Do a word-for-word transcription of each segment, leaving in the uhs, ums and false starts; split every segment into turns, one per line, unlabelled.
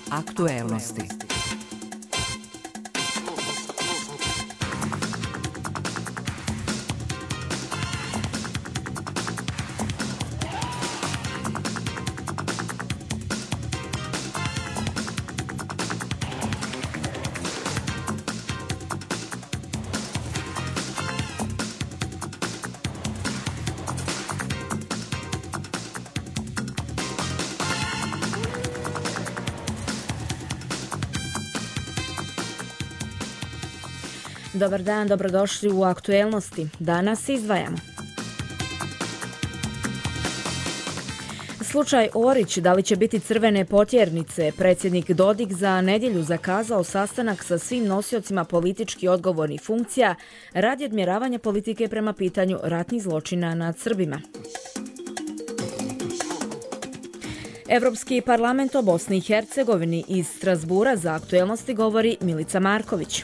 Aktuelnosti.
Dobar dan, dobrodošli u Aktuelnosti. Danas izdvajamo. Slučaj Orić, da li će biti crvene potjernice? Predsjednik Dodik za nedjelju zakazao sastanak sa svim nosiocima politički odgovornih funkcija radi odmjeravanja politike prema pitanju ratnih zločina nad Srbima. Europski parlament o Bosni i Hercegovini iz Strasbura za Aktuelnosti govori Milica Marković.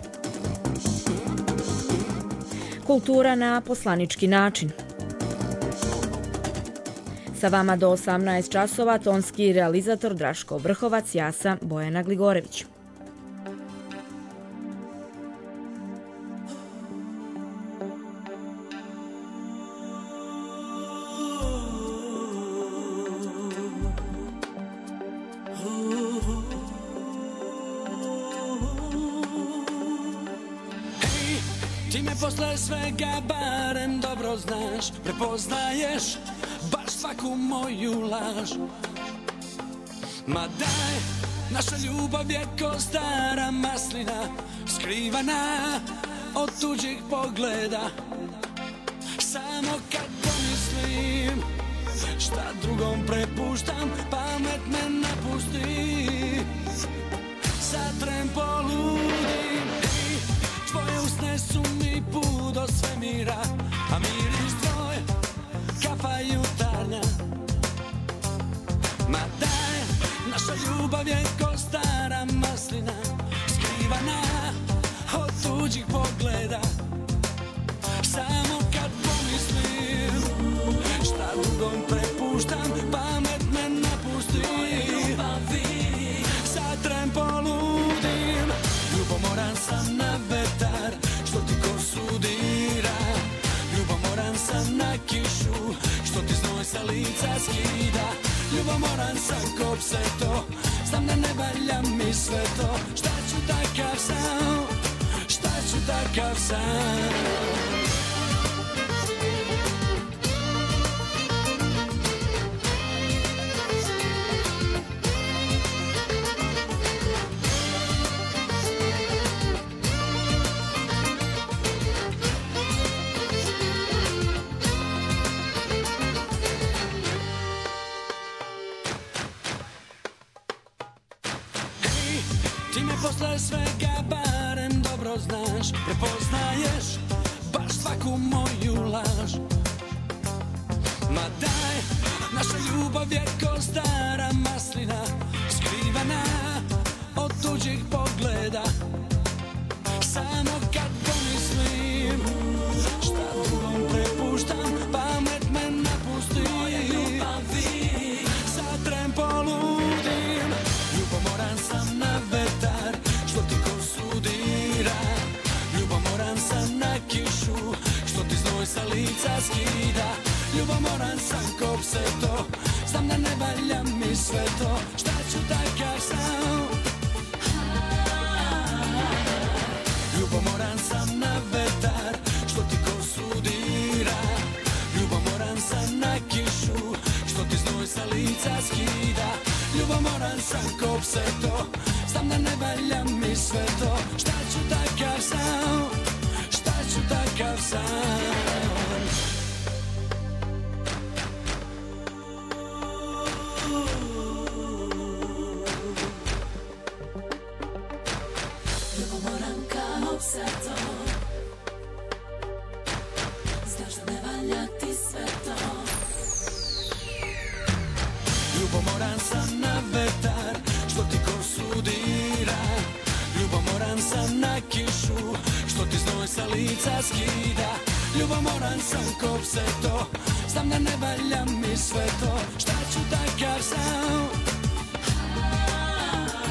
Kultura na poslanički način. Sa vama do osamnaest časova tonski realizator Draško Vrhovac, ja sam Bojana Gligorević.
Posle svega barem dobro znaš, prepoznaješ baš svaku moju laž. Ma daj, naša ljubav je ko stara maslina, skrivana od tuđih pogleda. Samo kad pomislim šta drugom prepuštam, pamet me napusti. Satrem poludim i tvoje usne su mi put do svemira, a miris tvoj kafa jutarnja. Ma daj, naša ljubav je ko stara maslina, skrivana od tuđih pogleda. Samo kad pomislim šta drugom prepuštam, pamet me napusti. Satrem poludim, ljubomoran sam na vetar što ti kosu dira. Ljubomoran sam na kišu što ti znoj sa lica skida. Ljubomoran sam ko pseto, znam da ne valja mi sve to. Šta ću takav sam, šta ću takav sam. Posle svega barem dobro znaš, prepoznaješ baš svaku moju laž. Ma daj, naša ljubav je ko stara maslina, skrivana od tuđih pogleda. Samo kad pomislim šta drugom prepuštam, pamet me napusti. Satrem poludim, ljubomoran sam na vetar što ti kosu dira. Ljubomoran sam na kišu što ti znoj sa lica skida. Ljubomoran sam ko pseto, znam da ne valja mi sve to. Šta ću takav sam, ljubomoran sam na vetar što ti kosu dira. Ljubomoran sam na kišu što ti znoj sa lica skida. Ljubomoran sam ko pseto, znam da ne valja mi sve to. Šta ću takav sam, šta ću takav sam.
Ljubomoran kao pseto, znaš da ne valja ti sve to.
Ljubomoran sam na vetar što ti kosu dira. Ljubomoran sam na kišu što ti znoj sa lica skida. Ljubomoran sam ko pseto, znam da ne valja mi sve to. Šta ću takav sam,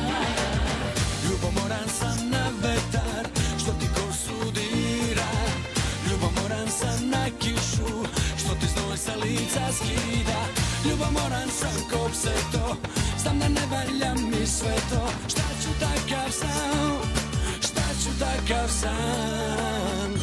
Ljubomoran sam na vetar što ti kosu dira, ljubomoran sam na kišu što ti znoj sa lica skida. Ljubomoran sam ko pse to, znam da ne valja mi sve to. Šta ću takav sam, šta ću takav sam.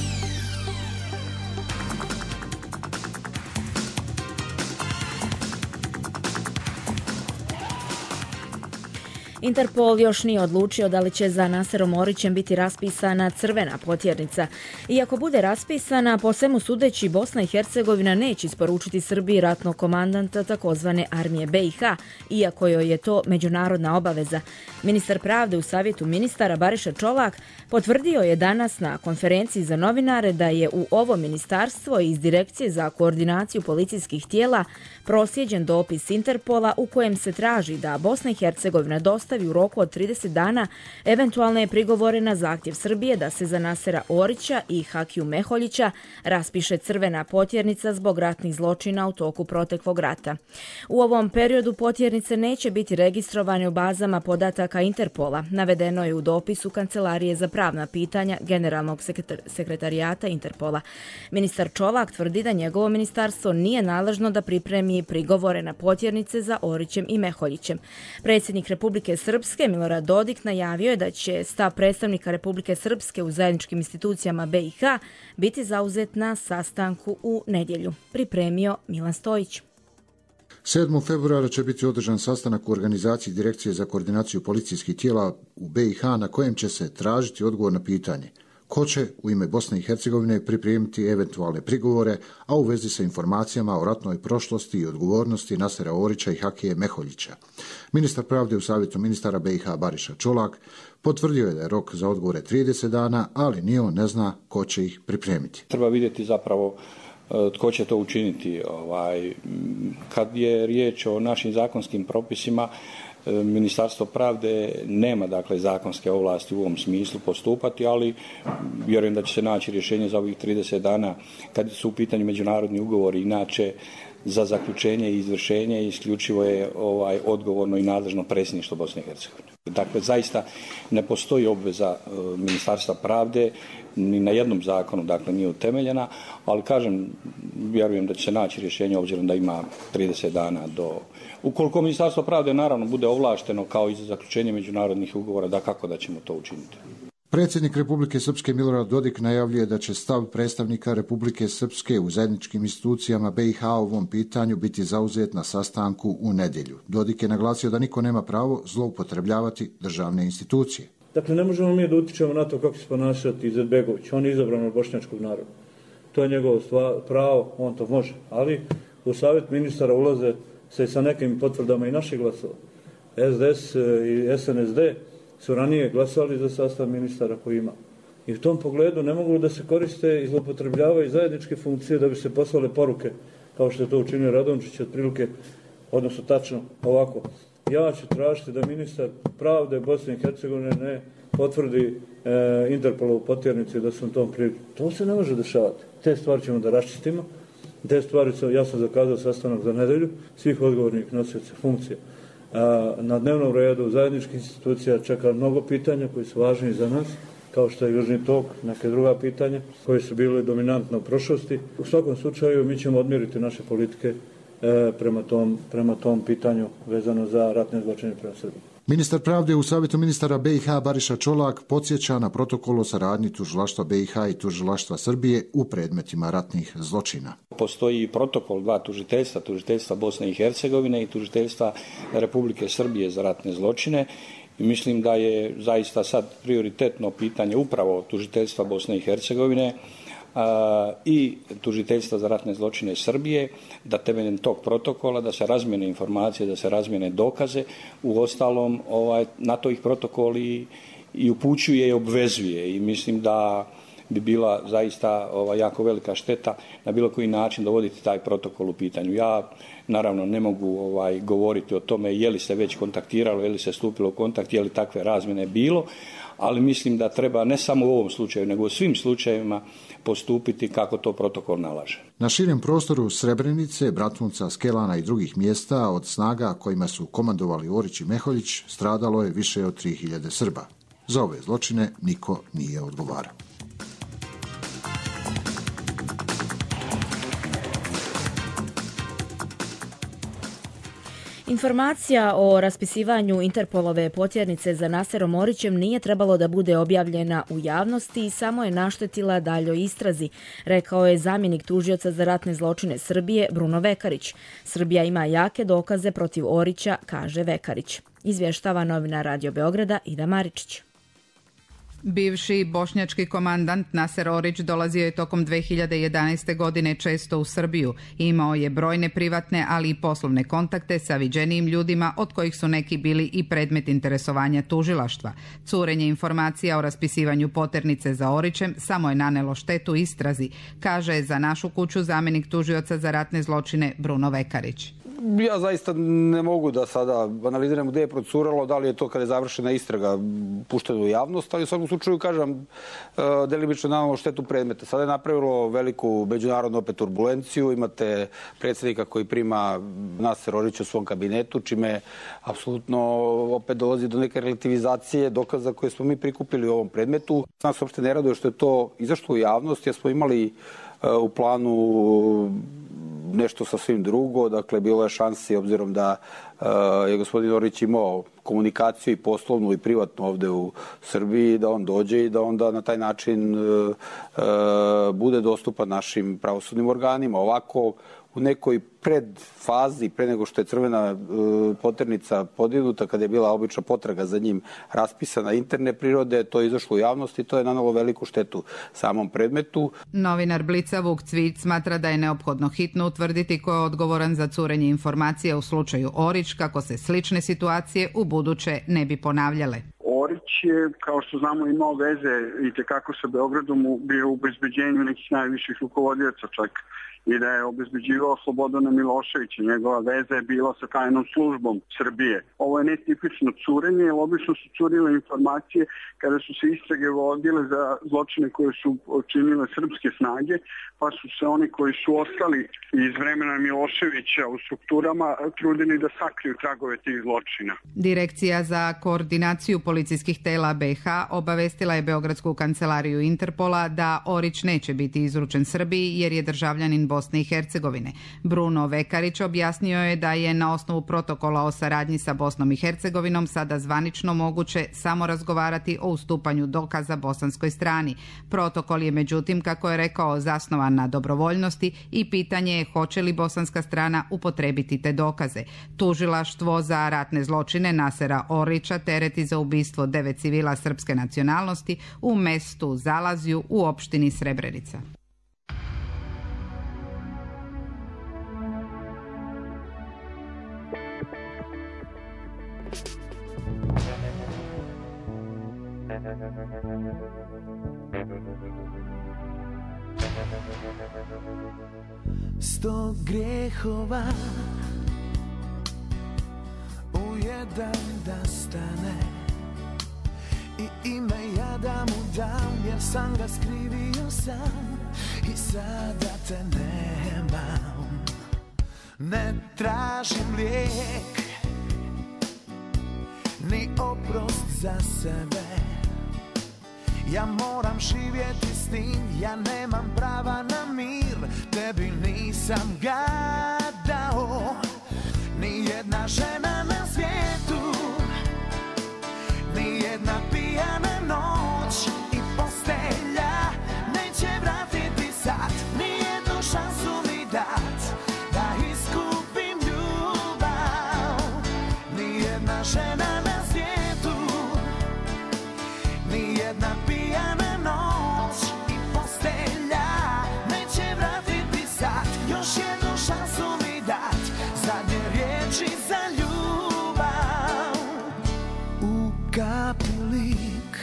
Interpol još nije odlučio da li će za Naserom Orićem biti raspisana crvena potjernica. Iako bude raspisana, po svemu sudeći Bosna i Hercegovina neće isporučiti Srbiji ratnog komandanta takozvane armije B i H, iako joj je to međunarodna obaveza. Ministar pravde u Savjetu ministara Bariša Čolak potvrdio je danas na konferenciji za novinare da je u ovo ministarstvo iz Direkcije za koordinaciju policijskih tijela proslijeđen dopis Interpola u kojem se traži da Bosna i Hercegovina dostavi u roku od trideset dana eventualne prigovore na zahtjev Srbije da se za Nasera Orića i Hakiju Meholjića raspiše crvena potjernica zbog ratnih zločina u toku proteklog rata. U ovom periodu potjernice neće biti registrovane u bazama podataka Interpola, navedeno je u dopisu Kancelarije za pravna pitanja Generalnog sekretarijata Interpola. Ministar Čolak tvrdi da njegovo ministarstvo nije nadležno da pripremi prigovore na potjernice za Orićem i Meholjićem. Predsjednik Republike Srpske Milorad Dodik najavio je da će stav predstavnika Republike Srpske u zajedničkim institucijama B i H biti zauzet na sastanku u nedjelju. Pripremio Milan Stojić.
sedmog februara će biti održan sastanak u organizaciji Direkcije za koordinaciju policijskih tijela u B i H na kojem će se tražiti odgovor na pitanje ko će u ime Bosne i Hercegovine pripremiti eventualne prigovore, a u vezi sa informacijama o ratnoj prošlosti i odgovornosti Nasera Orića i Hakije Meholjića. Ministar pravde u Savjetu ministara B i H Bariša Čolak potvrdio je da je rok za odgovore trideset dana, ali ni on ne zna ko će ih pripremiti.
Treba vidjeti zapravo tko će to učiniti. Ovaj, kad je riječ o našim zakonskim propisima, Ministarstvo pravde nema dakle zakonske ovlasti u ovom smislu postupati, ali vjerujem da će se naći rješenje za ovih trideset dana kad su u pitanju međunarodni ugovori. Inače, za zaključenje i izvršenje isključivo je ovaj odgovorno i nadležno predsjedništvo Bosne i Hercegovine. Dakle, zaista ne postoji obveza e, Ministarstva pravde ni na jednom zakonu, dakle nije utemeljena, ali kažem, vjerujem da će se naći rješenje obzirom da ima trideset dana do... Ukoliko Ministarstvo pravde naravno bude ovlašteno kao i za zaključenje međunarodnih ugovora, da kako da ćemo to učiniti.
Predsjednik Republike Srpske Milorad Dodik najavljuje da će stav predstavnika Republike Srpske u zajedničkim institucijama B i H o ovom pitanju biti zauzet na sastanku u nedjelju. Dodik je naglasio da niko nema pravo zloupotrebljavati državne institucije.
Dakle, ne možemo mi da utičemo na to kako će se ponašati Izetbegović. On je izabran od bošnjačkog naroda. To je njegovo pravo, on to može. Ali u savjet ministara ulaze se sa nekim potvrdama i naših glasova. S D S i S N S D su ranije glasali za sastav ministara koji ima. I u tom pogledu ne mogu da se koriste i zloupotrebljavaju zajedničke funkcije da bi se poslale poruke, kao što je to učinio Radončić, otprilike, odnosno tačno ovako. Ja ću tražiti da ministar pravde Bosne i Hercegovine ne potvrdi e, Interpolovu potjernicu da sam tom priliku. To se ne može dešavati. Te stvari ćemo da raščistimo. Te stvari su, ja sam zakazao sastanak za nedelju svih odgovornih nosioca funkcija. A, na dnevnom redu zajedničkih institucija čeka mnogo pitanja koji su važni za nas, kao što je Južni tok, neke druga pitanja koje su bile dominantne u prošlosti. U svakom slučaju mi ćemo odmjeriti naše politike e, prema, tom, prema tom pitanju vezano za ratne zločine prema Srbiji.
Ministar pravde u Savjetu ministara B i H Bariša Čolak podsjeća na protokol o saradnji tužilaštva B i H i tužilaštva Srbije u predmetima ratnih zločina.
Postoji protokol dva tužiteljstva, tužiteljstva Bosne i Hercegovine i tužiteljstva Republike Srbije za ratne zločine. I mislim da je zaista sad prioritetno pitanje upravo tužiteljstva Bosne i Hercegovine a, i tužiteljstva za ratne zločine Srbije, da temeljem tog protokola da se razmijene informacije, da se razmijene dokaze. U ostalom ovaj, na to ih protokol i, i upućuje i obvezuje i mislim da bi bila zaista ovaj, jako velika šteta na bilo koji način dovoditi taj protokol u pitanju. Ja naravno ne mogu ovaj, govoriti o tome je li se već kontaktiralo, je li se stupilo u kontakt, je li takve razmjene bilo, ali mislim da treba ne samo u ovom slučaju, nego u svim slučajevima postupiti kako to protokol nalaže.
Na širem prostoru Srebrenice, Bratunca, Skelana i drugih mjesta od snaga kojima su komandovali Orić i Meholjić stradalo je više od tri hiljade Srba. Za ove zločine niko nije odgovarao.
Informacija o raspisivanju Interpolove potjernice za Naserom Orićem nije trebalo da bude objavljena u javnosti i samo je naštetila daljoj istrazi, rekao je zamjenik tužioca za ratne zločine Srbije Bruno Vekarić. Srbija ima jake dokaze protiv Orića, kaže Vekarić. Izvještava novinar Radio Beograda Ida Maričić.
Bivši bošnjački komandant Naser Orić dolazio je tokom dve hiljade jedanaeste. godine često u Srbiju. Imao je brojne privatne, ali i poslovne kontakte sa viđenijim ljudima, od kojih su neki bili i predmet interesovanja tužilaštva. Curenje informacija o raspisivanju poternice za Orićem samo je nanelo štetu istrazi, kaže za Našu kuću zamjenik tužioca za ratne zločine Bruno Vekarić.
Ja zaista ne mogu da sada analiziram gde je procuralo, da li je to kada je završena istraga pušteno u javnost, ali u svakom slučaju, kažem, delimično nanalo štetu predmeta. Sada je napravilo veliku međunarodnu opet turbulenciju, imate predsjednika koji prima Naser Orić u svom kabinetu, čime apsolutno opet dolazi do neke relativizacije dokaza koje smo mi prikupili u ovom predmetu. Nas uopšte ne raduje što je to izašlo u javnost, jer smo imali u planu nešto sasvim drugo, dakle bilo je šansi obzirom da uh, je gospodin Orić imao komunikaciju i poslovnu i privatnu ovde u Srbiji, da on dođe i da onda na taj način uh, uh, bude dostupan našim pravosudnim organima. Ovako u nekoj predfazi, pre nego što je crvena uh, poternica podignuta, kada je bila obična potraga za njim raspisana interne prirode, to je izašlo u javnost i to je nanalo veliku štetu samom predmetu.
Novinar Blica Vuk Cvić smatra da je neophodno hitno utvrditi ko je odgovoran za curenje informacija u slučaju Orić, kako se slične situacije u buduće ne bi ponavljale.
Orić je, kao što znamo, imao veze i tekako sa Beogradom, bio u obezbeđenju nekih najviših rukovodioca čak, i da je obezbeđivao Slobodana Miloševića. Njegova veza je bila sa tajnom službom Srbije. Ovo je netipično curenje, jer obično su curile informacije kada su se istrage vodile za zločine koje su činile srpske snage, pa su se oni koji su ostali iz vremena Miloševića u strukturama trudili da sakriju tragove tih zločina.
Direkcija za koordinaciju policijskih tela B iH obavestila je Beogradsku kancelariju Interpola da Orić neće biti izručen Srbiji jer je državljanin Bosne i Hercegovine. Bruno Vekarić objasnio je da je na osnovu protokola o saradnji sa Bosnom i Hercegovinom sada zvanično moguće samo razgovarati o ustupanju dokaza bosanskoj strani. Protokol je međutim, kako je rekao, zasnovan na dobrovoljnosti i pitanje je hoće li bosanska strana upotrebiti te dokaze. Tužilaštvo za ratne zločine Nasera Orića tereti za ubistvo devet civila srpske nacionalnosti u mestu Zalazju u opštini Srebrenica.
Sto grijehova u jedan da stane i ime ja da mu dam, jer sam ga skrivio sam i sada te nemam. Ne tražim lijek ni oprost za sebe, ja moram živjeti s tim, ja nemam prava na mir, tebi nisam ga dao. Ni jedna žena na svijetu, ni jedna pijana noć i postelja neće vratiti sad, ni jednu šansu mi dat da iskupim ljubav. Ni jedna žena na svijetu, ni jedna pijana noć i postelja neće vratiti sad, još jednu šansu mi dat, zadnje riječi za ljubav. U kapi lik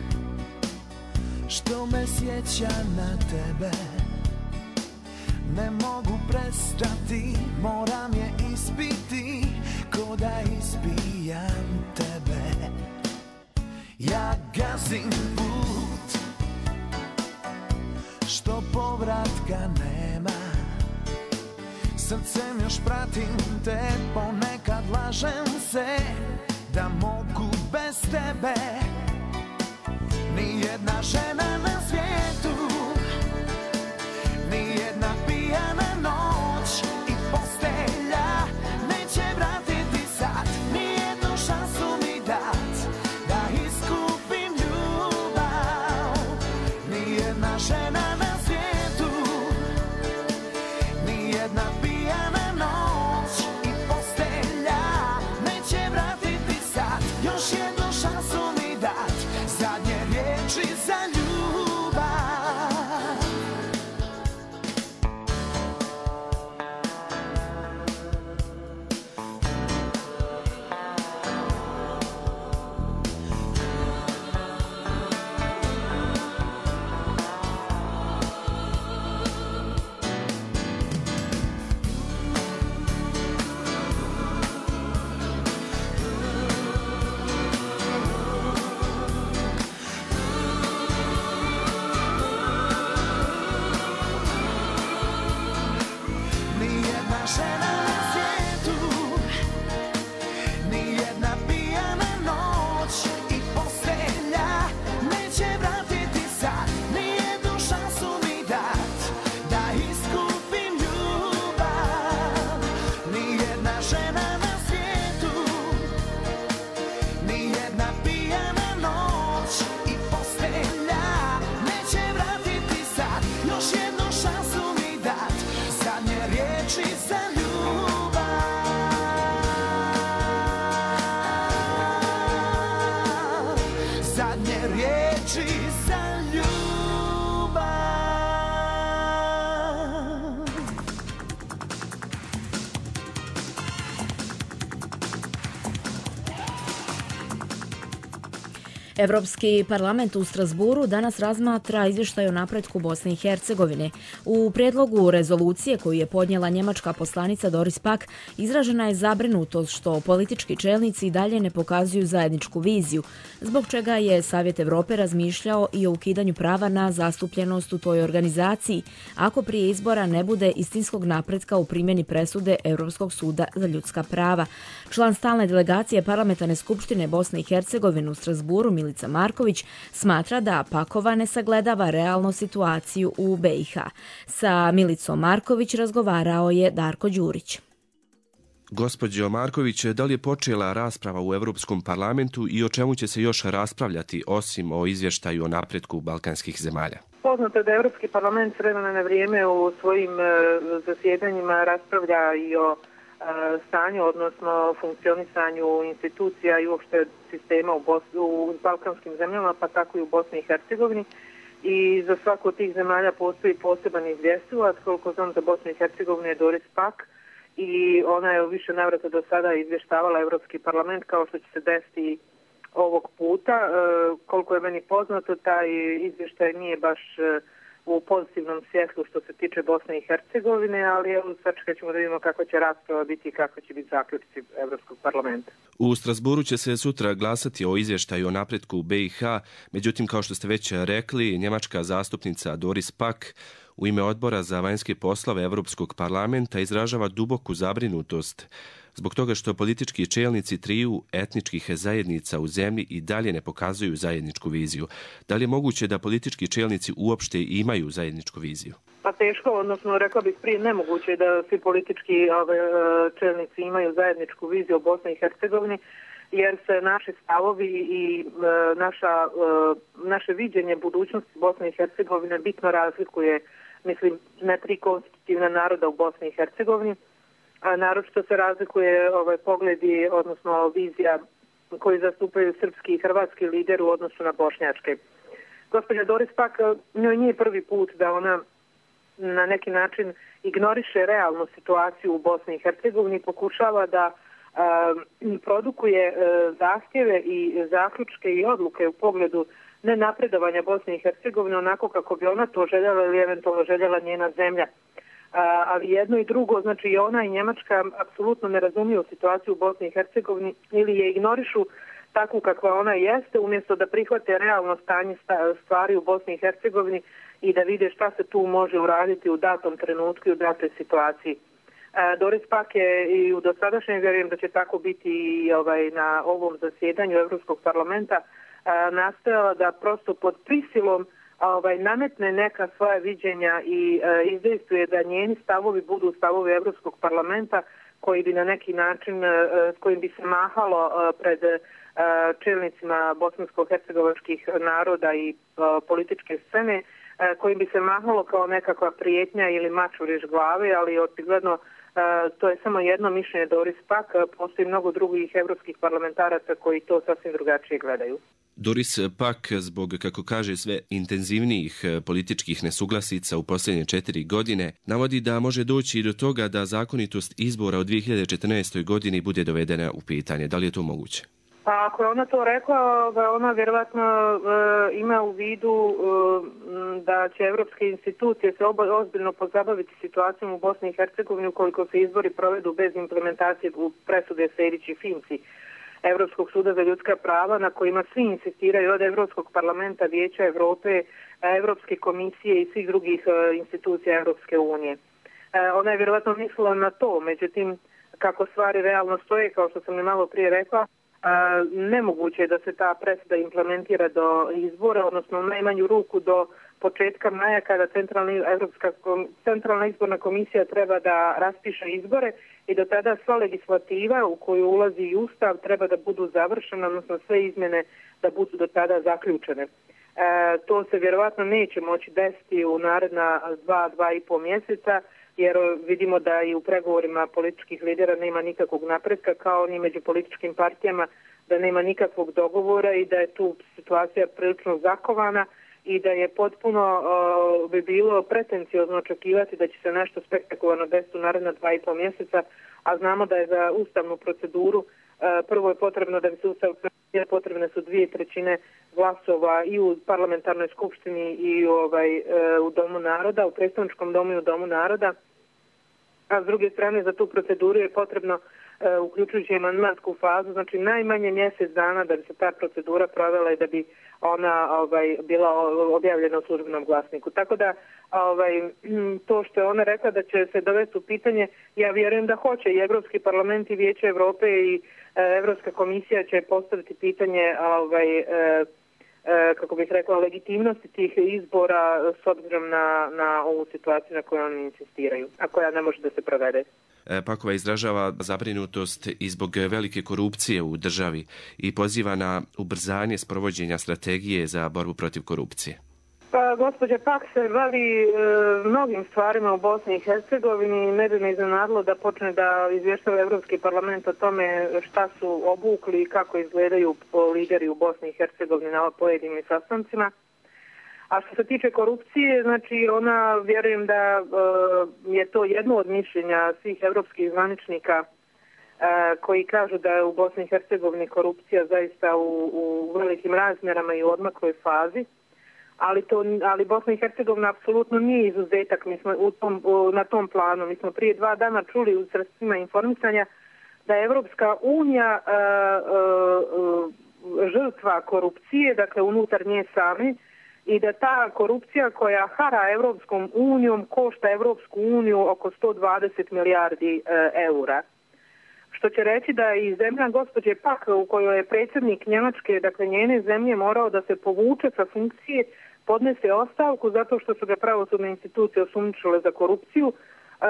što me sjeća na tebe, ne mogu prestati, moram je ispiti, ko da ispijam tebe. Ja gazim put što povratka nema, srcem još pratim te, ponekad lažem se da mogu bez tebe. jedna žena na svijetu, ni jedna pijana noć i postelja neće vratiti sad, ni jednu šansu mi dat da iskupim ljubav. Ni jedna žena na svijetu, ni jedna pijana noć i postelja neće vratiti sad, još jednu šansu mi dat, zadnje riječi za ljubav. Ni jedna žena na svijetu, ni jedna pijana noć i postelja neće vratiti sad, ni jednu šansu mi dat da iskupim ljubav. Ni jedna žena na svijetu, ni jedna pijana noć i postelja neće vratiti sad, još jednu šansu mi dat, zadnje riječi za ljubav. Zadnje riječi za ljubav.
Evropski parlament u Strasburu danas razmatra izvještaj o napretku Bosne i Hercegovine. U prijedlogu rezolucije koju je podnijela njemačka poslanica Doris Pack izražena je zabrinutost što politički čelnici i dalje ne pokazuju zajedničku viziju, zbog čega je Savjet Europe razmišljao i o ukidanju prava na zastupljenost u toj organizaciji, ako prije izbora ne bude istinskog napretka u primjeni presude Europskog suda za ljudska prava. Član stalne delegacije Parlamentarne skupštine Bosne i Hercegovine u Strasburu, Milica Marković, smatra da Pakova ne sagledava realnu situaciju u B i H. Sa Milicom Marković razgovarao je Darko Đurić.
Gospođo Marković, da li je počela rasprava u Europskom parlamentu i o čemu će se još raspravljati osim o izvještaju o napretku balkanskih zemalja?
Poznato je da Europski parlament s vremena na vrijeme u svojim zasjedanjima raspravlja i o stanju, odnosno funkcionisanju institucija i uopšte sistema u, Bos- u balkanskim zemljama, pa tako i u Bosni i Hercegovini. I za svaku od tih zemalja postoji poseban izvjestilac, koliko znam za Bosnu i Hercegovinu je Doris Pack, i ona je u više navrata do sada izvještavala Europski parlament, kao što će se desiti ovog puta. E, koliko je meni poznato, taj izvještaj nije baš e, u pozitivnom svjetlu što se tiče Bosne i Hercegovine, ali evo sačekat ćemo da vidimo kako će rasprava biti i kako će biti zaključci Europskog parlamenta.
U Strasburu će se sutra glasati o izvještaju o napretku B i H, međutim, kao što ste već rekli, njemačka zastupnica Doris Pack u ime Odbora za vanjske poslove Europskog parlamenta izražava duboku zabrinutost zbog toga što politički čelnici triju etničkih zajednica u zemlji i dalje ne pokazuju zajedničku viziju. Da li je moguće da politički čelnici uopšte imaju zajedničku viziju?
Pa teško, odnosno rekla bih prije nemoguće da svi politički ove, čelnici imaju zajedničku viziju o Bosni i Hercegovini, jer se naši stavovi i e, naša, e, naše viđenje budućnosti Bosne i Hercegovine bitno razlikuje, mislim, ne tri konstitutivna naroda u Bosni i Hercegovini, a naročito se razlikuje ovaj, pogledi, odnosno vizija koji zastupaju srpski i hrvatski lideri u odnosu na bošnjačke. Gospođa Doris Pack, njoj nije prvi put da ona na neki način ignoriše realnu situaciju u Bosni i Hercegovini, pokušava da uh, produkuje uh, zahtjeve i zaključke i odluke u pogledu nenapredovanja Bosne i Hercegovine onako kako bi ona to željela ili eventualno željela njena zemlja. Uh, ali jedno i drugo, znači i ona i Njemačka apsolutno ne razumiju situaciju u Bosni i Hercegovini ili je ignorišu takvu kakva ona jeste, umjesto da prihvate realno stanje stvari u Bosni i Hercegovini i da vide šta se tu može uraditi u datom trenutku i u datoj situaciji. Doris Pack je i u dosadašnjem, vjerujem da će tako biti i ovaj, na ovom zasjedanju Europskog parlamenta, nastojala da prosto pod prisilom ovaj, nametne neka svoja viđenja i izdejstvuje da njeni stavovi budu stavovi Evropskog parlamenta koji bi na neki način, s kojim bi se mahalo pred čelnicima bosansko-hercegovačkih naroda i političke scene, kojim bi se mahalo kao nekakva prijetnja ili mač u riž glave, ali očigledno to je samo jedno mišljenje Doris Pack, postoji mnogo drugih evropskih parlamentaraca koji to sasvim drugačije gledaju.
Doris Pack, zbog, kako kaže, sve intenzivnijih političkih nesuglasica u posljednje četiri godine, navodi da može doći i do toga da zakonitost izbora u dvije hiljade četrnaestoj. godini bude dovedena u pitanje. Da li je to moguće?
Pa ako je ona to rekla, ona vjerovatno e, ima u vidu e, da će evropske institucije se oba, ozbiljno pozabaviti situacijom u Bosni i Hercegovini ukoliko se izbori provedu bez implementacije u presude Sejdić i Finci Evropskog suda za ljudska prava, na kojima svi insistiraju od Evropskog parlamenta, Vijeća Evrope, Evropske komisije i svih drugih e, institucija Evropske unije. E, ona je vjerovatno mislila na to, međutim kako stvari realno stoje, kao što sam i malo prije rekla, nemoguće je da se ta presuda implementira do izbora, odnosno u najmanju ruku do početka maja kada centralna, Evropska, centralna izborna komisija treba da raspiše izbore i do tada sva legislativa u koju ulazi i Ustav treba da budu završene, odnosno sve izmjene da budu do tada zaključene. E, to se vjerovatno neće moći desiti u naredna dva, dva i pol mjeseca, jer vidimo da i u pregovorima političkih lidera nema nikakvog napretka, kao ni među političkim partijama, da nema nikakvog dogovora i da je tu situacija prilično zakovana i da je potpuno uh, bi bilo pretenciozno očekivati da će se nešto spektakularno desiti u naredna dva i pol mjeseca, a znamo da je za ustavnu proceduru uh, prvo je potrebno da bi se ustav potrebne su dvije trećine glasova i u parlamentarnoj skupštini i ovaj, u Domu naroda, u predstavničkom domu i u Domu naroda. A s druge strane za tu proceduru je potrebno, uključujući amandmansku fazu, znači najmanje mjesec dana da bi se ta procedura provela i da bi ona ovaj, bila objavljena u službenom glasniku. Tako da ovaj, to što je ona rekla da će se dovesti u pitanje, ja vjerujem da hoće i Evropski parlament i Vijeće Evrope i Evropska komisija će postaviti pitanje ovaj, kako bih rekla, legitimnosti tih izbora s obzirom na, na ovu situaciju na kojoj oni insistiraju, a koja ne može da se provede.
Pakova izražava zabrinutost i zbog velike korupcije u državi i poziva na ubrzanje sprovođenja strategije za borbu protiv korupcije.
Pa, gospođa Pak se bavi e, mnogim stvarima u Bosni i Hercegovini. Ne bi me iznenadilo da počne da izvještava Evropski parlament o tome šta su obukli i kako izgledaju lideri u Bosni i Hercegovini na pojedinim sastancima. A što se tiče korupcije, znači ona, vjerujem da e, je to jedno od mišljenja svih evropskih zvaničnika e, koji kažu da je u Bosni i Hercegovini korupcija zaista u, u velikim razmjerama i u odmakloj fazi. Ali, to, ali Bosna i Hercegovina apsolutno nije izuzetak. Mi smo u tom, na tom planu. Mi smo prije dva dana čuli u sredstvima informisanja da je Evropska unija uh, uh, žrtva korupcije, dakle unutar nje sami, i da ta korupcija koja hara Evropskom unijom košta Evropsku uniju oko sto dvadeset milijardi uh, eura. Što će reći da i zemlja gospođe Pak, u kojoj je predsjednik Njemačke, dakle njene zemlje, morao da se povuče sa funkcije, podnese ostavku zato što su ga pravosudne institucije osumnjičile za korupciju. Uh,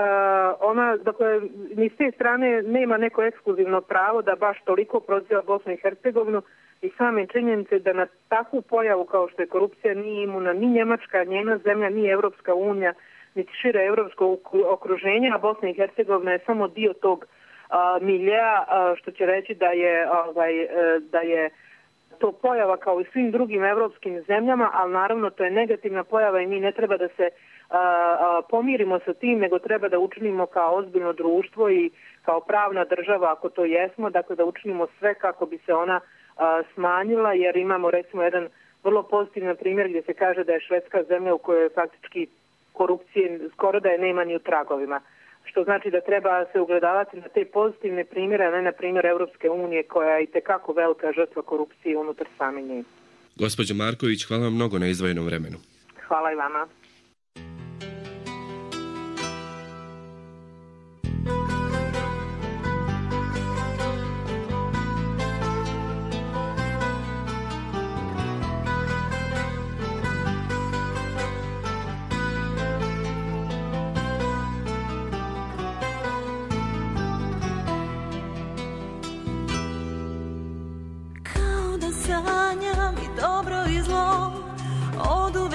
ona, dakle, ni s te strane nema neko ekskluzivno pravo da baš toliko proziva Bosnu i Hercegovinu i same činjenice da na takvu pojavu kao što je korupcija nije imuna ni Njemačka, njena zemlja, ni Evropska unija, niti šire evropsko okruženje, a Bosna i Hercegovina je samo dio tog Uh, milija, uh, što će reći da je, ovaj, uh, da je to pojava kao i svim drugim evropskim zemljama, ali naravno to je negativna pojava i mi ne treba da se uh, uh, pomirimo sa tim, nego treba da učinimo kao ozbiljno društvo i kao pravna država, ako to jesmo, dakle da učinimo sve kako bi se ona uh, smanjila, jer imamo recimo jedan vrlo pozitivan primjer gdje se kaže da je Švedska zemlja u kojoj faktički korupcije skoro da je nema ni u tragovima. Što znači da treba se ugledavati na te pozitivne primjere, a ne na primjer Evropske unije koja je itekako velika žrtva korupcije unutar same nje.
Gospođo Marković, hvala vam mnogo na izdvojenom vremenu.
Hvala i vama.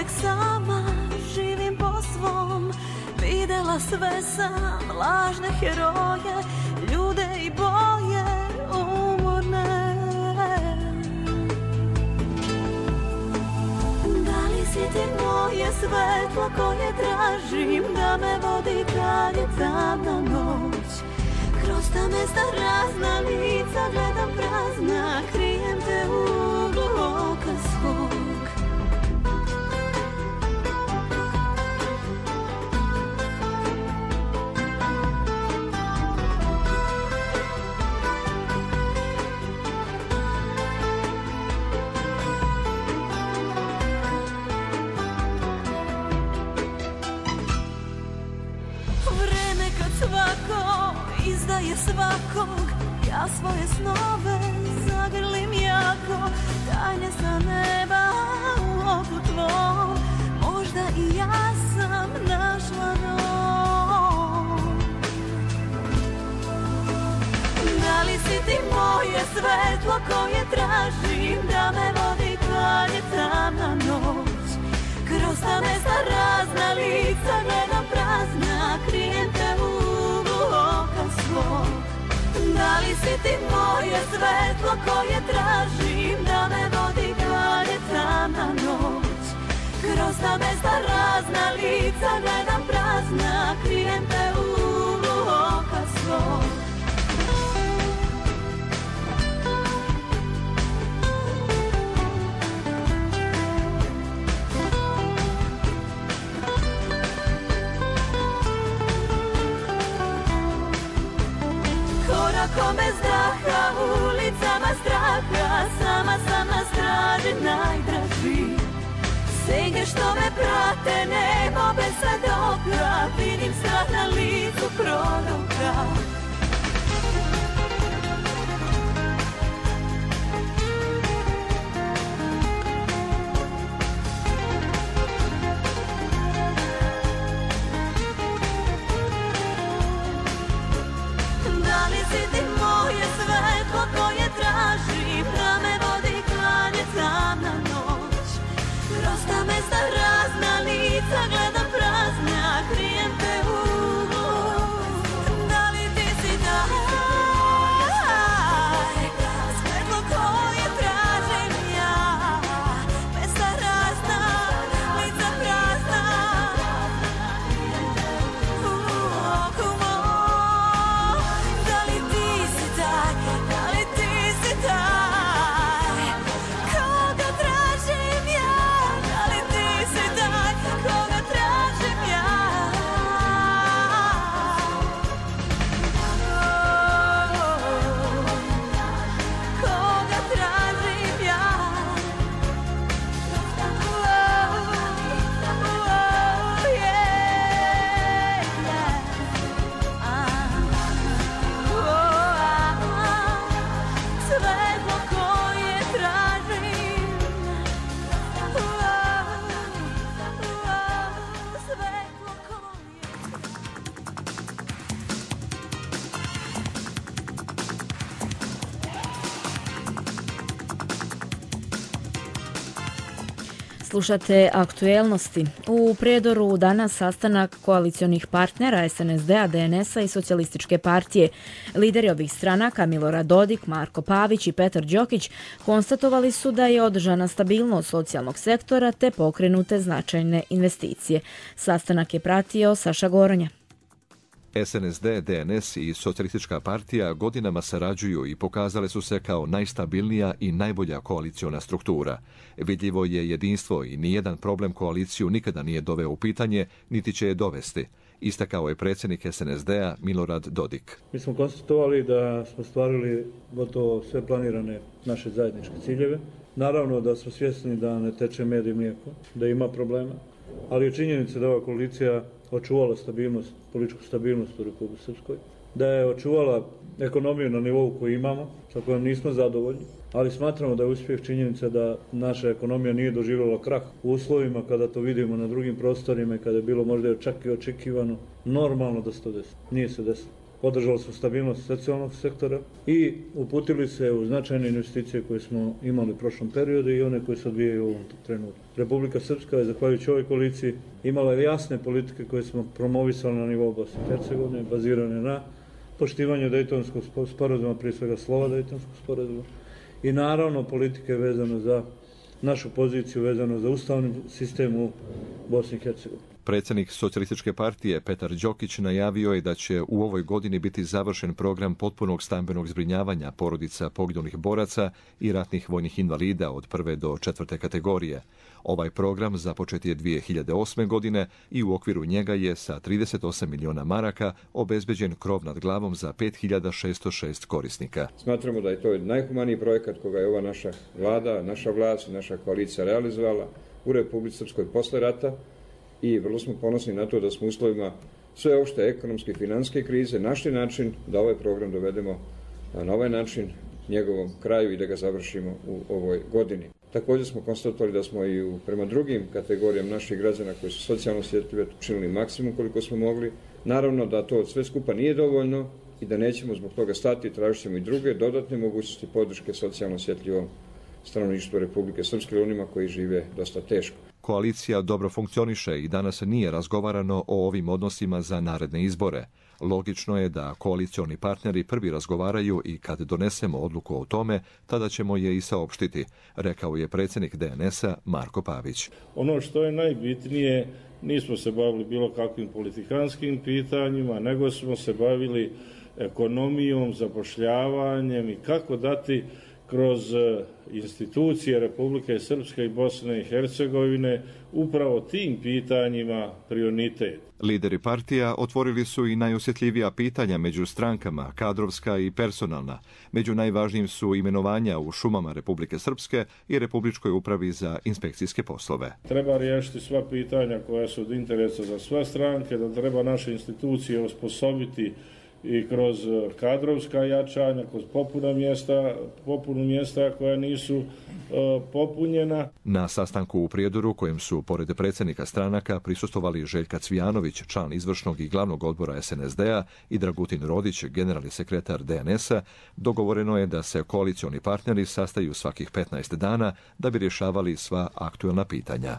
sama, živim po svom. Videla sve sam, lažne heroje, ljude i boje umorne. Da li si ti moje svetlo koje tražim, da me vodi kad je tamna noć? Kroz ta mesta razna lica gledam prazna, krijem te u uglu oka svog. Svako izdaje svakog, ja svoje snove zagrlim jako, tajne sa neba u oku tvom, možda i ja sam našla dom. Da li si ti moje svetlo koje tražim, da me vodi kad je tamna noć? Kroz ta mesta razna lica gledam prazna, krijem te u oka svog. Da li si ti moje svetlo koje tražim, da me vodi kad je tamna noć? Kroz ta mesta razna lica gledam prazna, krijem te u oka svog. Korakom bez daha, ulicama straha, sama sam na straži najdraži. Senge što me prate, nebo bez svedoka, vidim strah na licu proroka. Koje tražim, da me vodi kad je tamna noć. Kroz ta mesta razna lica gledam prazna, krijem te u uglu. Da li ti si taj svetlo koje tražim ja? Mesta razna, lica prazna, u oku mom. Da li ti si taj, koga tražim ja? Da li ti si taj koga tražim ja? Koga tražim ja? Svetlo koje tražim, svetlo koje...
Slušate aktuelnosti. U Prijedoru danas sastanak koalicionih partnera S N S D-a, D N S-a i Socijalističke partije. Lideri ovih stranaka Milorad Dodik, Marko Pavić i Petar Đokić konstatovali su da je održana stabilnost socijalnog sektora te pokrenute značajne investicije. Sastanak je pratio Saša Goronja.
S N S D, D N S i Socijalistička partija godinama sarađuju i pokazale su se kao najstabilnija i najbolja koaliciona struktura. Vidljivo je jedinstvo i nijedan problem koaliciju nikada nije doveo u pitanje, niti će je dovesti, istakao je predsjednik S N S D-a Milorad Dodik.
Mi smo konstatovali da smo stvarili gotovo sve planirane naše zajedničke ciljeve. Naravno da smo svjesni da ne teče med i mlijeko, da ima problema, ali je činjenica da ova koalicija očuvala stabilnost, političku stabilnost u Republici Srpskoj, da je očuvala ekonomiju na nivou koji imamo, sa kojom nismo zadovoljni, ali smatramo da je uspjeh činjenica da naša ekonomija nije doživjela krah u uslovima kada to vidimo na drugim prostorima i kada je bilo možda čak i očekivano normalno da se to desi. Nije se desilo. održali su stabilnost socijalnog sektora i uputili se u značajne investicije koje smo imali u prošlom periodu i one koje se odvijaju u ovom trenutku. Republika Srpska je, zahvaljujući ovoj koaliciji, imala jasne politike koje smo promovisali na nivou Bosne i Hercegovine, bazirane na poštivanju Dejtonskog sporazuma, prije svega slova Dejtonskog sporazuma, i naravno politike vezano za našu poziciju, vezano za ustavni sistem u Bosni i Hercegovini.
Predsjednik Socijalističke partije Petar Đokić najavio je da će u ovoj godini biti završen program potpunog stambenog zbrinjavanja porodica poginulih boraca i ratnih vojnih invalida od prve do četvrte kategorije. Ovaj program započet je dvije hiljade osme. godine i u okviru njega je sa trideset osam miliona maraka obezbeđen krov nad glavom za pet hiljada šesto šest korisnika.
Smatramo da je to najhumaniji projekat koga je ova naša vlada, naša vlast, naša koalicija realizovala u Republici Srpskoj posle rata i vrlo smo ponosni na to da smo u uslovima sveopšte ekonomske i finansijske krize našli način da ovaj program dovedemo na ovaj način njegovom kraju i da ga završimo u ovoj godini. Također smo konstatovali da smo i u, prema drugim kategorijama naših građana koji su socijalno osjetljivi učinili maksimum koliko smo mogli. Naravno da to sve skupa nije dovoljno i da nećemo zbog toga stati, tražit ćemo i druge dodatne mogućnosti podrške socijalno osjetljivom stanovništvu Republike Srpske, onima koji žive dosta teško.
Koalicija dobro funkcioniše i danas nije razgovarano o ovim odnosima za naredne izbore. Logično je da koalicioni partneri prvi razgovaraju i kad donesemo odluku o tome, tada ćemo je i saopštiti, rekao je predsjednik D N S-a Marko Pavić.
Ono što je najbitnije, nismo se bavili bilo kakvim politikanskim pitanjima, nego smo se bavili ekonomijom, zapošljavanjem i kako dati kroz institucije Republike Srpske i Bosne i Hercegovine upravo tim pitanjima prioritet.
Lideri partija otvorili su i najosjetljivija pitanja među strankama, kadrovska i personalna. Među najvažnijim su imenovanja u šumama Republike Srpske i Republičkoj upravi za inspekcijske poslove.
Treba riješiti sva pitanja koja su od interesa za sve stranke, da treba naše institucije osposobiti i kroz kadrovska jačanja, kroz popuna mjesta, popunu mjesta koja nisu uh, popunjena.
Na sastanku u Prijedoru, kojem su pored predsjednika stranaka prisustvovali Željka Cvijanović, član izvršnog i glavnog odbora S N S D-a, i Dragutin Rodić, generalni sekretar D N S-a, dogovoreno je da se koalicioni partneri sastaju svakih petnaest dana da bi rješavali sva aktuelna pitanja.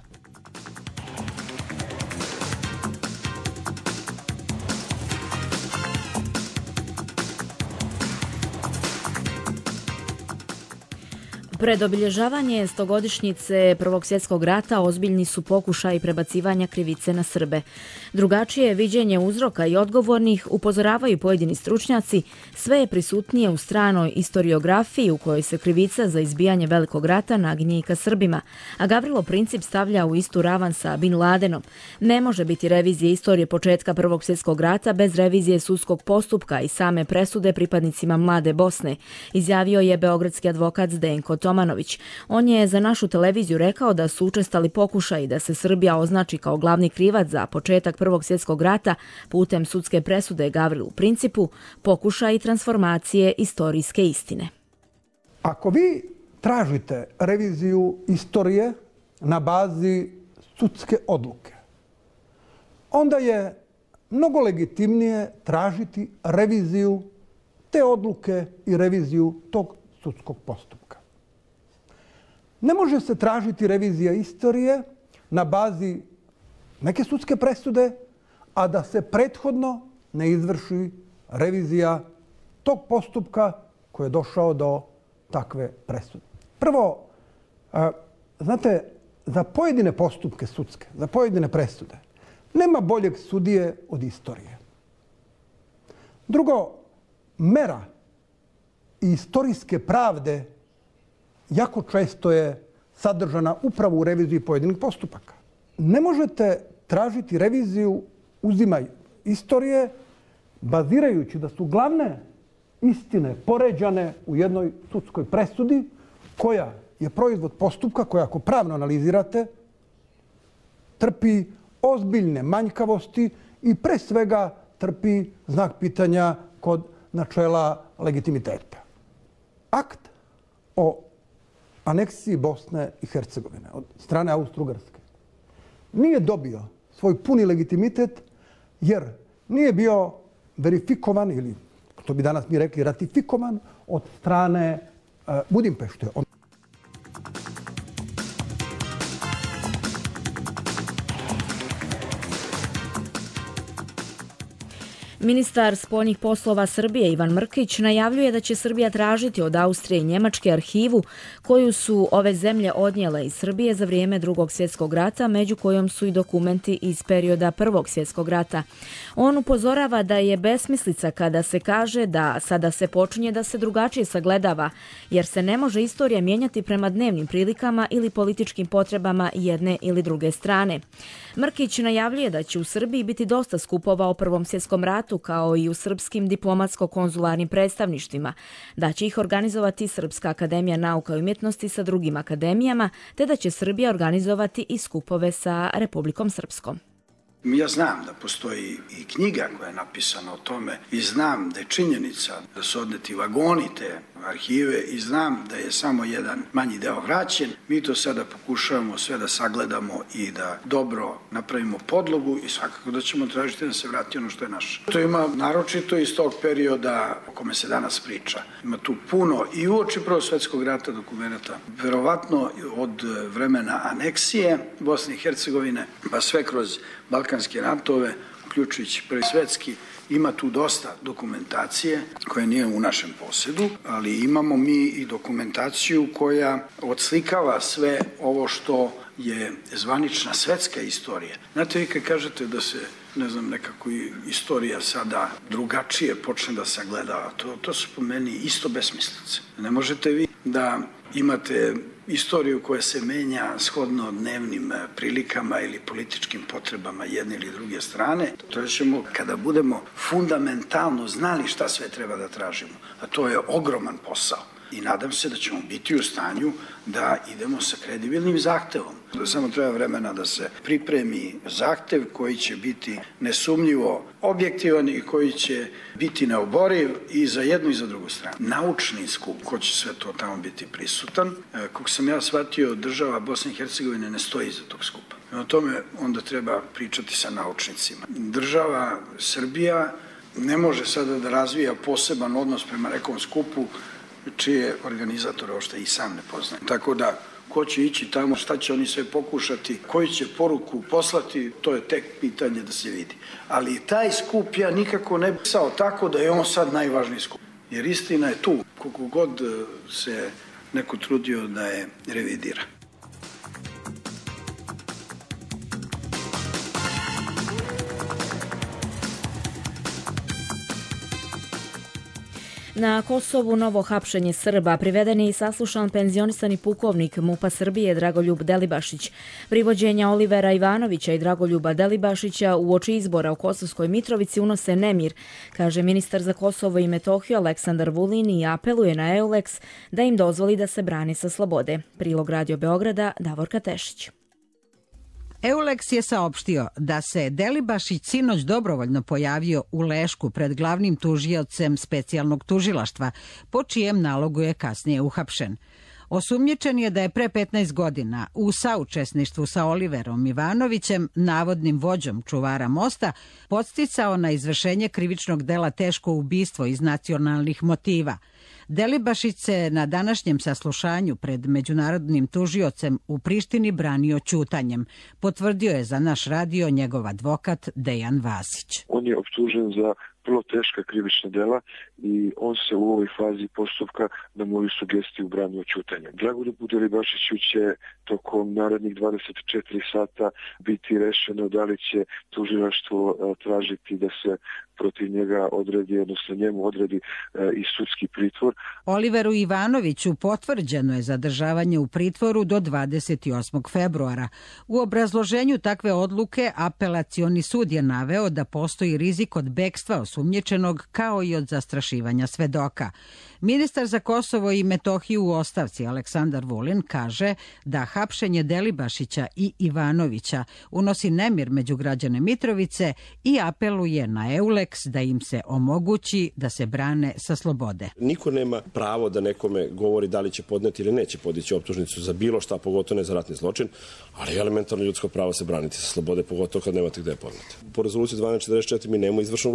Pred obilježavanje stogodišnjice Prvog svjetskog rata ozbiljni su pokušaji prebacivanja krivice na Srbe. Drugačije viđenje uzroka i odgovornih, upozoravaju pojedini stručnjaci, sve je prisutnije u stranoj istoriografiji u kojoj se krivica za izbijanje Velikog rata naginje ka Srbima, a Gavrilo Princip stavlja u istu ravan sa Bin Ladenom. Ne može biti revizije istorije početka Prvog svjetskog rata bez revizije sudskog postupka i same presude pripadnicima Mlade Bosne, izjavio je beogradski advokat Zdenko Tomanović. On je za našu televiziju rekao da su učestali pokušaji da se Srbija označi kao glavni krivac za početak Prvog svjetskog rata putem sudske presude Gavrilu Principu, pokušaji transformacije istorijske istine.
Ako vi tražite reviziju istorije na bazi sudske odluke, onda je mnogo legitimnije tražiti reviziju te odluke i reviziju tog sudskog postupka. Ne može se tražiti revizija istorije na bazi neke sudske presude, a da se prethodno ne izvrši revizija tog postupka koji je došao do takve presude. Prvo, znate, za pojedine postupke sudske, za pojedine presude, nema boljeg sudije od istorije. Drugo, mera i istorijske pravde jako često je sadržana upravo u reviziji pojedinih postupaka. Ne možete tražiti reviziju uzimaj istorije bazirajući da su glavne istine poređane u jednoj sudskoj presudi koja je proizvod postupka koja, ako pravno analizirate, trpi ozbiljne manjkavosti i pre svega trpi znak pitanja kod načela legitimiteta. Akt o aneksiji Bosne i Hercegovine od strane Austro-Ugarske nije dobio svoj puni legitimitet jer nije bio verifikovan ili, to bi danas mi rekli, ratifikovan od strane uh, Budimpešte.
Ministar spoljnih poslova Srbije Ivan Mrkić najavljuje da će Srbija tražiti od Austrije i Njemačke arhivu koju su ove zemlje odnijele iz Srbije za vrijeme Drugog svjetskog rata, među kojom su i dokumenti iz perioda Prvog svjetskog rata. On upozorava da je besmislica kada se kaže da sada se počinje da se drugačije sagledava, jer se ne može istorija mijenjati prema dnevnim prilikama ili političkim potrebama jedne ili druge strane. Mrkić najavljuje da će u Srbiji biti dosta skupova o Prvom svjetskom ratu, kao i u srpskim diplomatsko-konzularnim predstavništvima, da će ih organizovati Srpska akademija nauka i umjetnosti sa drugim akademijama, te da će Srbija organizovati i skupove sa Republikom Srpskom.
Ja znam da postoji i knjiga koja je napisana o tome i znam da je činjenica da su odneti vagoni te arhive i znam da je samo jedan manji deo vraćen. Mi to sada pokušavamo sve da sagledamo i da dobro napravimo podlogu i svakako da ćemo tražiti da se vrati ono što je naše. To ima naročito iz tog perioda o kome se danas priča. Ima tu puno i uoči Prvog svjetskog rata dokumenta. Verovatno od vremena aneksije Bosne i Hercegovine pa sve kroz Balkanske ratove, uključujući Prvi svjetski, ima tu dosta dokumentacije koja nije u našem posjedu, ali imamo mi i dokumentaciju koja odslikava sve ovo što je zvanična svetska istorija. Znate, vi kad kažete da se, ne znam, nekako istorija sada drugačije počne da sagledava, to, to su po meni isto besmislice. Ne možete vi da imate istoriju koja se menja shodno dnevnim prilikama ili političkim potrebama jedne ili druge strane. To ćemo kada budemo fundamentalno znali šta sve treba da tražimo, a to je ogroman posao. I nadam se da ćemo biti u stanju da idemo sa kredibilnim zahtevom. Samo treba vremena da se pripremi zahtev koji će biti nesumnjivo objektivan i koji će biti neoboriv i za jednu i za drugu stranu. Naučni skup, ko će sve to tamo biti prisutan. Kako sam ja shvatio, država Bosne i Hercegovine ne stoji iza tog skupa. O tome onda treba pričati sa naučnicima. Država Srbija ne može sada da razvija poseban odnos prema nekom skupu čije organizatore ošte i sam ne poznaje. Tako da, ko će ići tamo, šta će oni sve pokušati, koju će poruku poslati, to je tek pitanje da se vidi. Ali taj skup ja nikako ne bi pisao tako da je on sad najvažniji skup. Jer istina je tu, koliko god se neko trudio da je revidira.
Na Kosovu novo hapšenje Srba, priveden je i saslušan penzionisani pukovnik MUP-a Srbije Dragoljub Delibašić. Privođenja Olivera Ivanovića i Dragoljuba Delibašića uoči izbora u Kosovskoj Mitrovici unose nemir, kaže ministar za Kosovo i Metohiju Aleksandar Vulin i apeluje na EULEX da im dozvoli da se brani sa slobode. Prilog Radio Beograda, Davorka Tešić.
EULEX je saopštio da se Delibašić sinoć dobrovoljno pojavio u Lešku pred glavnim tužiocem specijalnog tužilaštva, po čijem nalogu je kasnije uhapšen. Osumnjičen je da je pre petnaest godina u saučesništvu sa Oliverom Ivanovićem, navodnim vođom čuvara mosta, podsticao na izvršenje krivičnog dela teško ubistvo iz nacionalnih motiva. Delibašić se na današnjem saslušanju pred međunarodnim tužiocem u Prištini branio ćutanjem. Potvrdio je za naš radio njegov advokat Dejan Vasić.
On je optužen za vrlo teška krivična dela i on se u ovoj fazi postupka na moju sugestiju branio ćutanjem. Dragoljubu Delibašiću će tokom narednih dvadeset četiri sata biti rešeno da li će tužilaštvo tražiti da se protiv njega odredi, odnosno njemu odredi i sudski pritvor.
Oliveru Ivanoviću potvrđeno je zadržavanje u pritvoru do dvadeset osmog februara. U obrazloženju takve odluke apelacioni sud je naveo da postoji rizik od bekstva osumnjičenog kao i od zastrašivanja svedoka. Ministar za Kosovo i Metohiju u ostavci Aleksandar Vulin kaže da hapšenje Delibašića i Ivanovića unosi nemir među građane Mitrovice i apeluje na EULEX da im se omogući da se brane sa slobode.
Niko nema pravo da nekome govori da li će podneti ili neće podići optužnicu za bilo šta, pogotovo ne za ratni zločin, ali elementarno ljudsko pravo se braniti sa slobode, pogotovo kad nemate gde podneti. Po rezoluciji dvanaest četrdeset četiri mi nemamo izvršnu vlast na prostoru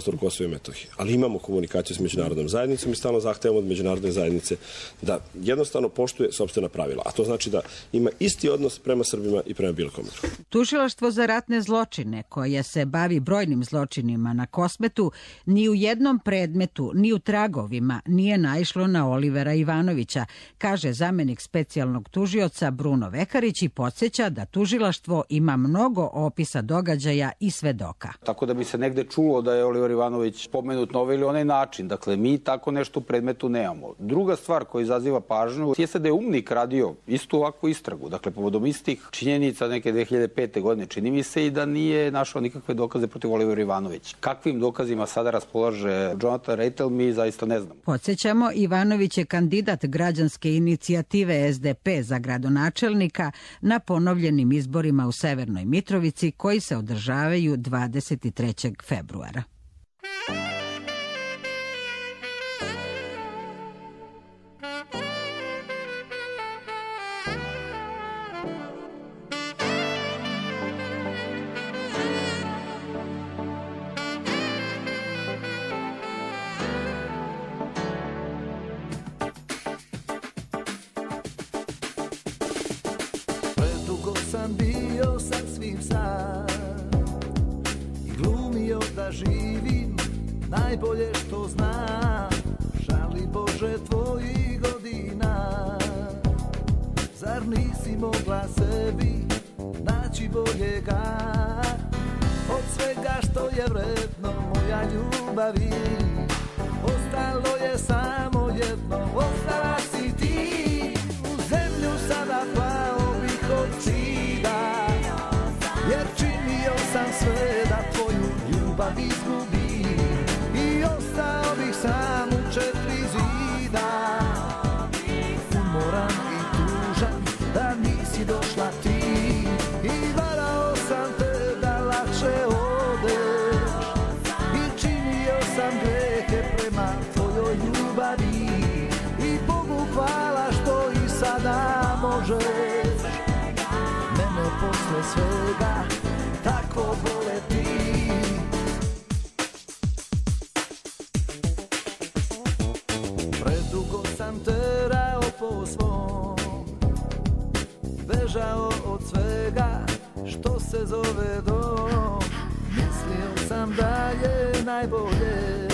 prostoru Kosova i Metohije. Ali imamo komunikaciju s međunarodnom zajednicom i stalno zahtevamo od međunarodne zajednice da jednostavno poštuje sopstvena pravila. A to znači da ima isti odnos prema Srbima i prema bilo kome drugom.
Tužilaštvo za ratne zločine, koje se bavi brojnim zločinima na Kosmetu, ni u jednom predmetu, ni u tragovima nije naišlo na Olivera Ivanovića, kaže zamenik specijalnog tužioca Bruno Vekarić i podsjeća da tužilaštvo ima mnogo opisa događaja i svedoka.
Tako da bi se negde čulo da je Oliver Ivanović pomenut na ovaj ili onaj način. Dakle, mi tako nešto u predmetu nemamo. Druga stvar koja izaziva pažnju jeste da je UMNIK radio istu ovakvu istragu. Dakle, povodom istih činjenica neke dve hiljade pete. godine. Čini mi se i da nije našao nikakve dokaze protiv Olivera Ivanovića. Kakvim dokazima sada raspolaže Jonathan Reitel, mi zaista ne znamo.
Podsjećamo, Ivanović je kandidat građanske inicijative S D P za gradonačelnika na ponovljenim izborima u Severnoj Mitrovici koji se održavaju dvadeset trećeg februara.
Bio sam svim sam i glumio da živim najbolje što znam. Žali Bože tvojih godina, zar nisi mogla sebi naći boljega? Od svega što je vredno moja ljubavi, ostalo je samo jedno, ostala si ti. U zemlju sada plao bih od cida, jer činio sam sve da tvoju ljubav izgubim i ostao bih sam u četiri zida. Umoran i tužan da nisi došla ti i varao sam te da lakše odeš i činio sam grehe prema tvojoj ljubavi i Bogu hvala što i sada možeš mene posle svega tako voleti. Predugo sam terao po svom, bežao od svega što se zove dom. Mislio sam da je najbolje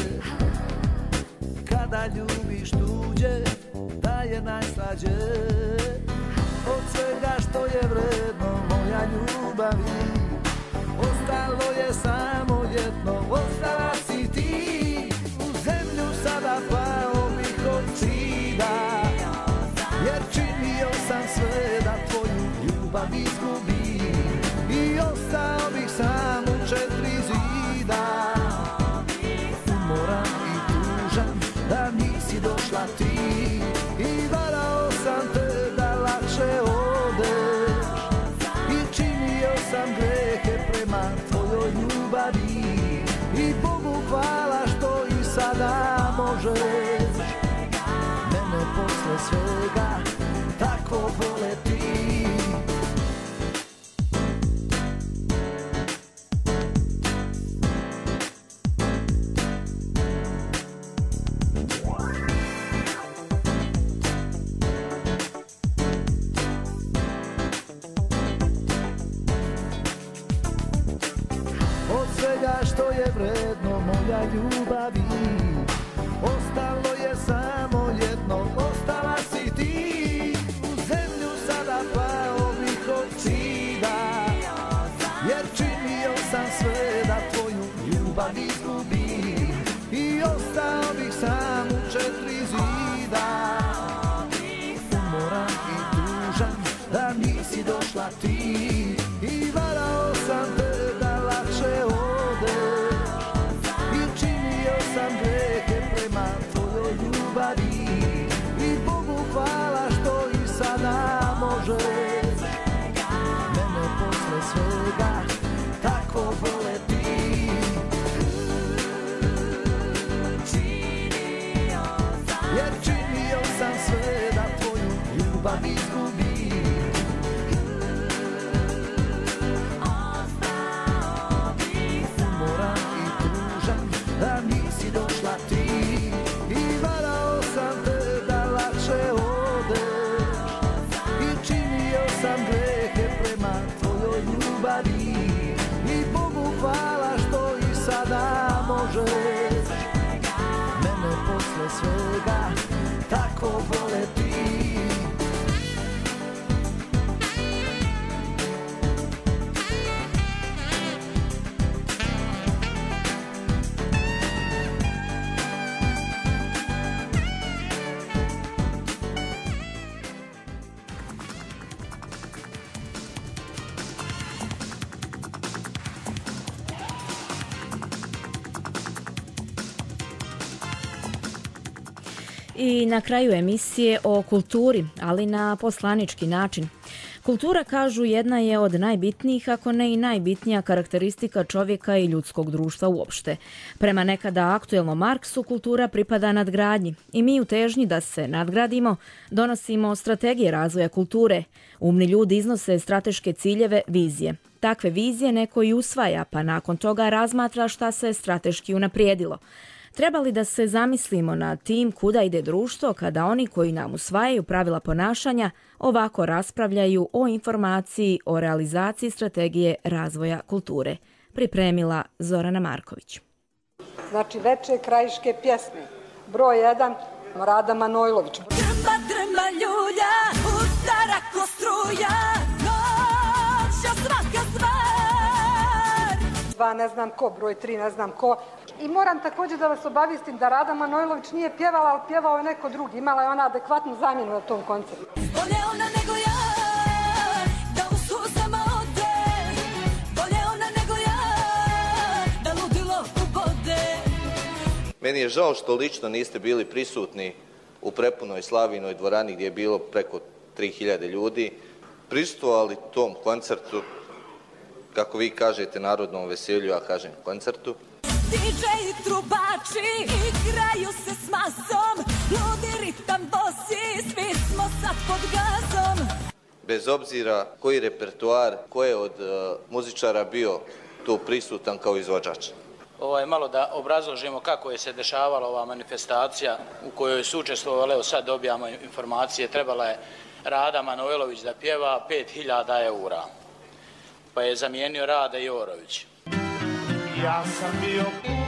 kada ljubiš tuđe, da je najslađe. Od svega što je vredno moja ljubavi, ostalo je samo jedno, ostala si ti. U zemlju sada pao bih od cida, jer činio sam sve da tvoju ljubav izgubim i ostao bih sam u četiri zida. Umoran i tužan da nisi došla ti i varao sam te da lakše odeš i činio sam grehe prema tvojoj ljubavi i Bogu hvala što i sada možeš mene posle svega tako voleti. Što je vredno moja ljubavi, ostalo je samo jedno, ostala si ti. U zemlju sada pao bih od cida, jer činio sam sve da tvoju ljubav izgubim i ostao bih sam u četiri zida. Umoran i tužan da nisi došla ti i varao sam te da lakše odeš i činio sam grehe prema tvojoj ljubavi i Bogu hvala što i sada možeš mene posle svega tako voleti. Jer činio sam sve da tvoju ljubav izgubim. Da povoleti.
I na kraju emisije o kulturi, ali na poslanički način. Kultura, kažu, jedna je od najbitnijih, ako ne i najbitnija karakteristika čovjeka i ljudskog društva uopšte. Prema nekada aktuelnom Marksu, kultura pripada nadgradnji i mi u težnji da se nadgradimo donosimo strategije razvoja kulture. Umni ljudi iznose strateške ciljeve, vizije. Takve vizije neko i usvaja, pa nakon toga razmatra šta se strateški unaprijedilo. Treba li da se zamislimo na tim kuda ide društvo kada oni koji nam usvajaju pravila ponašanja ovako raspravljaju o informaciji o realizaciji strategije razvoja kulture? Pripremila Zorana Marković.
Znači veče krajiške pjesme. Broj jedan, Rada Manojlović.
Drma, drma ljulja, udara ko struja, noća svaka stvar.
Dva ne znam ko, broj tri ne znam ko. I moram također da vas obavijestim da Rada Manojlović nije pjevala, ali pjevao je neko drugi. Imala je ona adekvatnu zamjenu na tom koncertu.
Bolje ona nego ja, da u suzama ode. Bolje ona nego ja, da ludilo ubode.
Meni je žao što lično niste bili prisutni u prepunoj Slavinoj dvorani gdje je bilo preko tri hiljade ljudi. Prisustvovali tom koncertu, kako vi kažete, narodnom veselju, ja kažem koncertu.
D J i trubači igraju se s masom, ludi ritam bosi, svi smo sad pod gazom.
Bez obzira koji repertoar, ko je od uh, muzičara bio tu prisutan kao izvođač.
Ovaj, malo da obrazložimo kako je se dešavala ova manifestacija u kojoj su učestvovali, evo sad dobijamo informacije, trebala je Rada Manojlović da pjeva pet hiljada eura, pa je zamijenio Rada Jorović.
Ja sam bio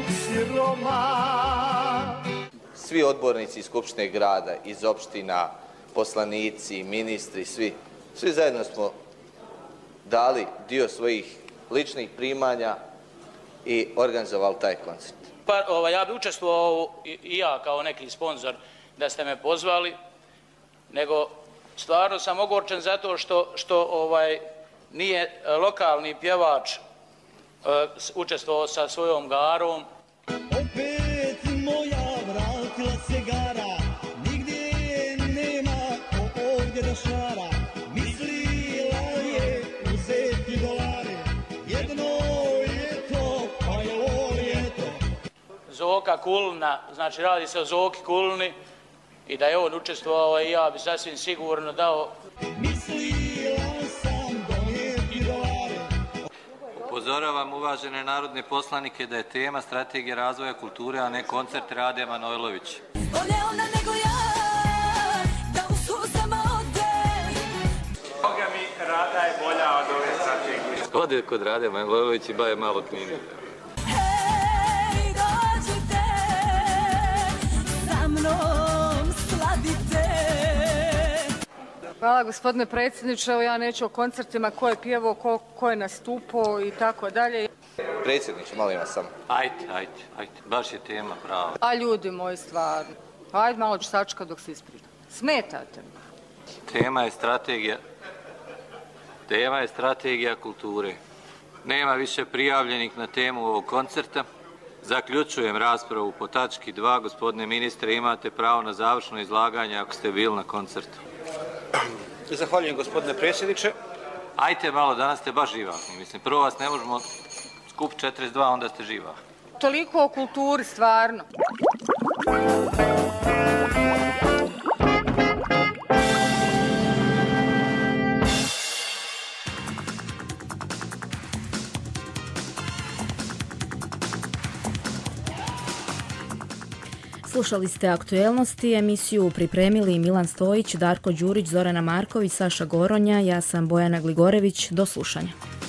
siroma.
Svi odbornici iz Skupštine grada, iz opština, poslanici, ministri, svi, svi zajedno smo dali dio svojih ličnih primanja i organizovali taj koncert.
Pa, ovaj, ja bi učestvovao i, i ja kao neki sponzor da ste me pozvali, nego stvarno sam ogorčen zato što, što ovaj, nije lokalni pjevač Uh, učestvovao sa svojom garom.
Opet moja vratila se gara, nigdje nema ovdje da šara. Mislila je uzeti dolare, jedno ljeto, pa je ovo ljeto.
Zoka Kulna, znači radi se o Zoki Kulni, i da je on učestvovao i ja bi sasvim sigurno dao.
Mislila sam donijeti dolare.
Upozoravam uvažene narodne poslanike da je tema strategije razvoja kulture, a ne koncert Rade Manojlović.
Bolje ona nego ja, da u suzama ode.
Boga mi, Rada je bolja od ove strategije.
Ode kod Rade Manojlović i baje malo knjine.
Hej, dođite, sa mnom slavite.
Hvala gospodine predsjedniče, evo ja neću o koncertima ko je pjevao, ko, ko je nastupao i tako dalje.
Predsjedniče, molim vas samo.
Ajde, ajde, ajde, baš je tema prava.
A ljudi moji, stvarno, ajde malo ću sačekati dok se ispričam. Smetate mi.
Tema je strategija, tema je strategija kulture. Nema više prijavljenih na temu ovog koncerta. Zaključujem raspravu po tački dva. Gospodine ministre, imate pravo na završno izlaganje ako ste bili na koncertu.
Zahvaljujem gospodine predsjedniče.
Ajte malo, danas ste baš živahni. Mislim, prvo vas ne možemo skup četrdeset dva, onda ste živahni.
Toliko o kulturi, stvarno.
Slušali ste aktuelnosti, emisiju pripremili Milan Stojić, Darko Đurić, Zorana Marković, Saša Goronja, ja sam Bojana Gligorević. Do slušanja.